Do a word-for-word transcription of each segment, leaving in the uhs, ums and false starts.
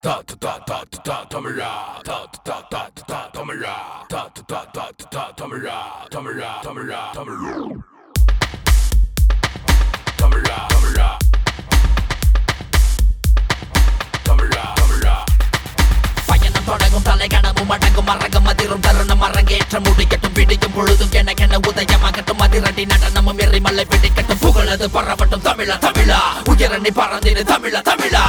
Ta ta ta ta ta ta Tamara ta ta ta ta ta Tamara ta ta ta ta ta Tamara Tamara Tamara Tamara Tamara Tamara Tamara Tamara பயணம் தொடங்கும் தலை கனவும் அடங்கும் மரகம் அதிரும் தருணம் அரங்கேற்றம் முடிக்கட்டும் பிடிக்கும் பொழுதும் எனக்கென உதயமாகட்டும் அதிரடி நடனமும் எரிமலை பிடிக்கட்டும் புகழது பரவட்டும் தமிழா தமிழா உயரணி பறந்திடு தமிழா தமிழா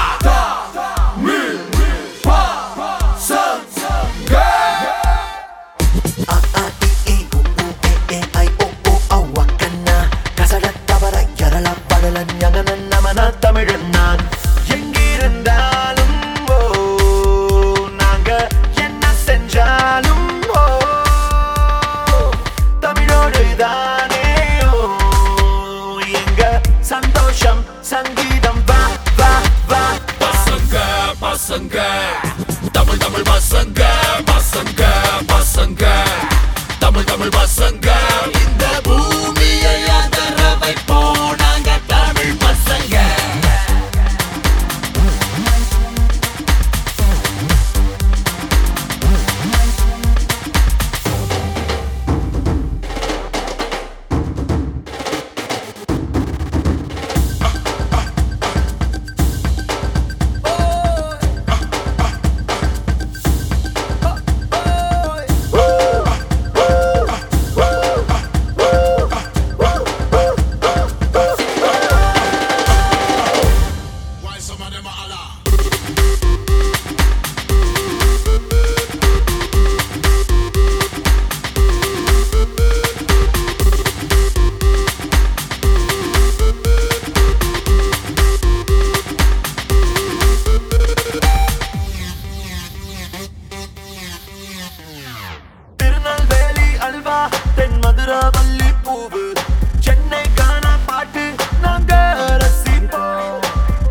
தமிழன் நான் எங்கிருந்தாலும் ஓ நாங்க என்ன செஞ்சாலும் ஓ தமிழோடு தானே ஓ எங்க சந்தோஷம் சங்கீதம் வா வா வா பசங்க பசங்க தமிழ் தமிழ் பசங்க பசங்க பசங்க தமிழ் தமிழ் பசங்க இந்த பூமியை அதர வைப்போம் நாங்க தமிழ் பசங்க அல்வா தென் மதுராவல்லி பூவு சென்னை காண பாட்டு நாங்க ரசிப்போம்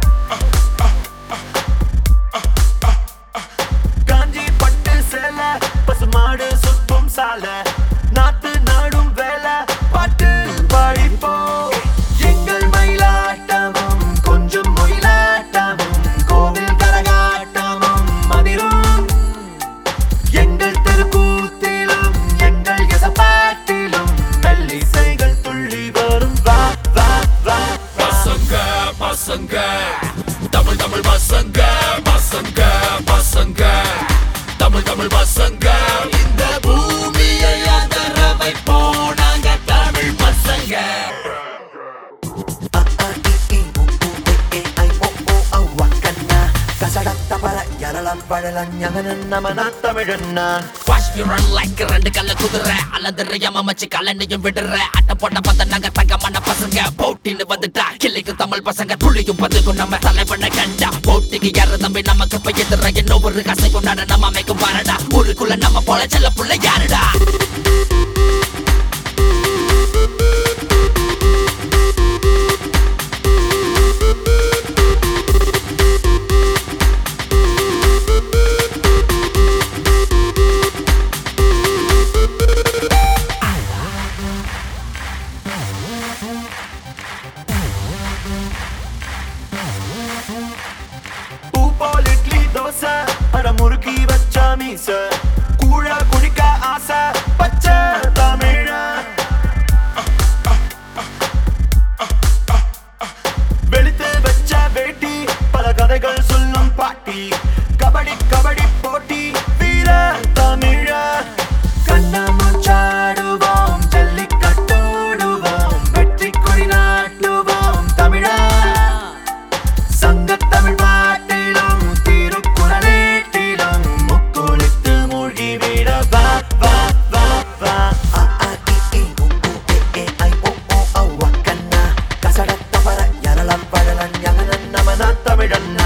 காஞ்சி பட்டு சேலை பசுமாடு சுத்தும் சாலை நாத்து நாடும் வேலை பாட்டு பாடிப்போம் எங்கள் மயிலாட்டமும் கொஞ்சம் மொயிலாட்டமும் கோவில் கரகாட்டமும் மதிரும் எங்கள் தெருக்கூத்திலும் எங்கள் எசப்பாட்டிலும் மெல்லிசைகள் துள்ளி வரும் வா வா வா பசங்க பசங்க தமிழ் தமிழ் பசங்க பசங்க பசங்க தமிழ் தமிழ் பசங்க இந்த பூமியை அதர வைப்போம் நாங்க தமிழ் பசங்க தமிழன் நான் வாஷ்பிரன் லைக் ரெண்டு கல்ல குதிரை அல்லது யமமச்சி கலண்டையும் விடுற அட்ட போட்ட பத்த நாங்க தங்கமான பசங்க போட்டின்னு வந்துட்டா கிளிக்கு தமிழ் பசங்க துளியும் பதுக்கும் நம்ம தலைவனை கண்டா போட்டிக்கு யாரு தம்பி நமக்கு பையதுற என்ன ஒரு கசை கொண்டாட நம்ம அமைக்கும் பாரடா ஊருக்குள்ள நம்ம போல செல்ல புள்ள யாருடா பூபால் இட்லி தோசை அட முறுக்கி வச்சா மீச கூழ குடிக்க ஆசை பச்சை தமிழ வெளுத்து வச்ச வேட்டி பல கதைகள் சொல்லும் பாட்டி கபடி கபடி போட்டி வீர தமிழ கண்ணாமூச்சாடுவோம் ஜல்லிக்கட்டோடுவோம் வெற்றி கொடி நாட்டுவோம் தமிழா சங்கத்தமிழ் பாட்டிலும் திருக்குறளேட்டிலும் முக்குளித்து மொழிவிட வா வா வா வா கசடத்தவர யரளம் பழலன் யகனன் நமன தமிழன்